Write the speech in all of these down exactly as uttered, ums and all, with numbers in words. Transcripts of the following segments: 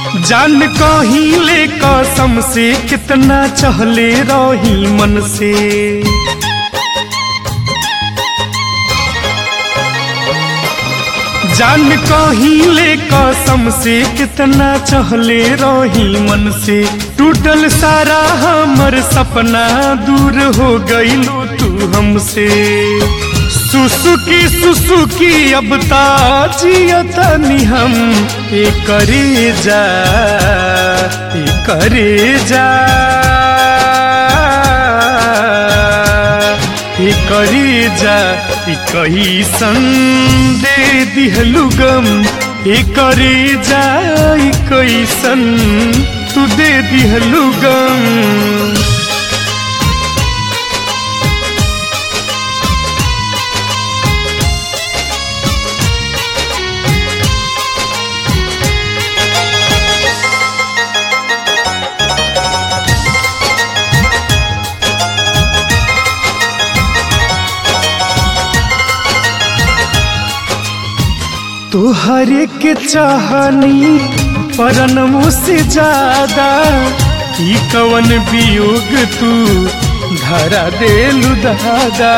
जान कहिले कसम से कितना चहले रही मन से। जान कहिले कसम से कितना चहले रही मन से। टूटल सारा हमर सपना दूर हो गइलो तू हमसे। सुसुकी सुसुकी अब ताजियतनी हम ए करे जा ए करे जा ए करे जा ए कैसन दे दिहलु गम। ए करे जा ए कैसन तू दे दिहलु गम। तोहरे के चाहनी परनमो से ज्यादा। ई कवन वियोग तू धरा देलु दादा।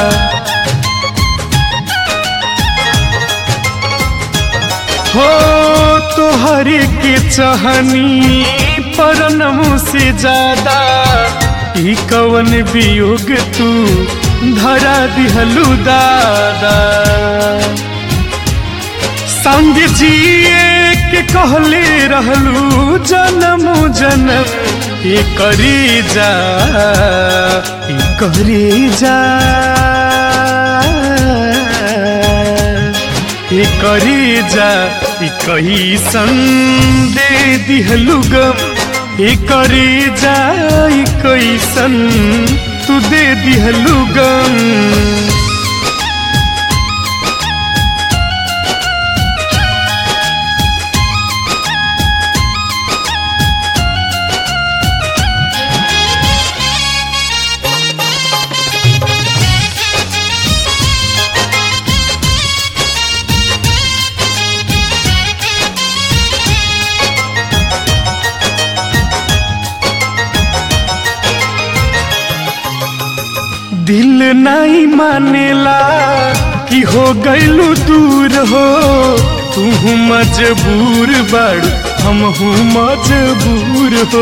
हो तोहरे के चाहनी परनमो से ज्यादा। ई कवन वियोग तू धरा दिहलु दादा। संग जिए के कहले रहलू जन्म जन्म। ए करी जा ए करी जा ए करी जा ए कैसन दे दिहलु गम। ए करी जा ए कैसन तू दे दिहलु गम। दिल नहीं मानेला कि हो गइलू दूर हो। तू मजबूर बड़ हम हूँ मजबूर हो।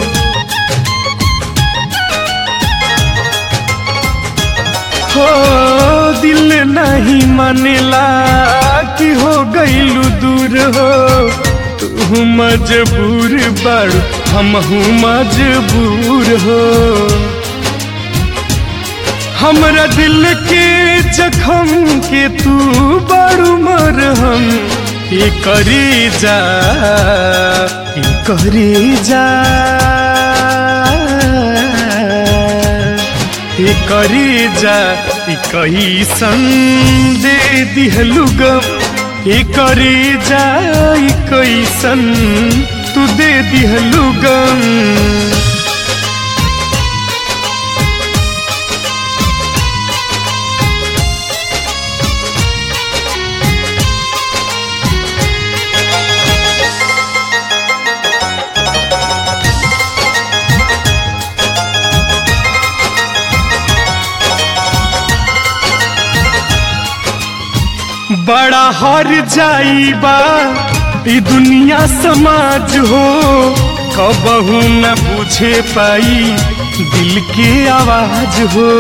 हो दिल नहीं मानेला कि हो गइलू दूर हो। तू मजबूर बड़ हम हूँ मजबूर हो। हमरा दिल के जखम के तू बड़ू मरहम। ए करी जा ए करी जा ए करी जा ए कैसन दे दिहलु गम। ए करी जा ए कैसन तू दे दिहलु गम। बड़ा हर जाइबा ई दुनिया समाज हो। कबहू न पूछे पाई दिल के आवाज हो।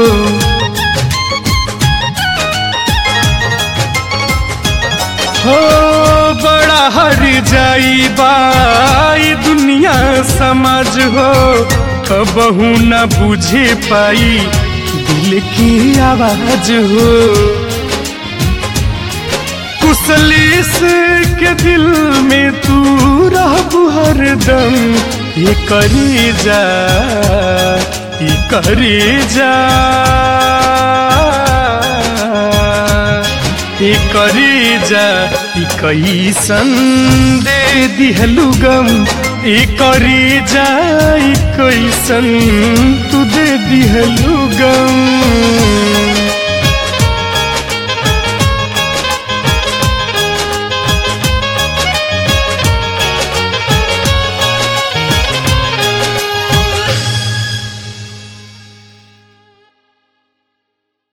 हो बड़ा हर जाइबा ई दुनिया समाज हो। कबहू न पूछे पाई दिल की आवाज हो। कुसलिस के दिल में तू रहबू हरदम। ए करी जा ए करी जा ए करी जा ए कैसन दे दिहलु गम। ए करी जा ए कैसन तू दे दिहलु गम।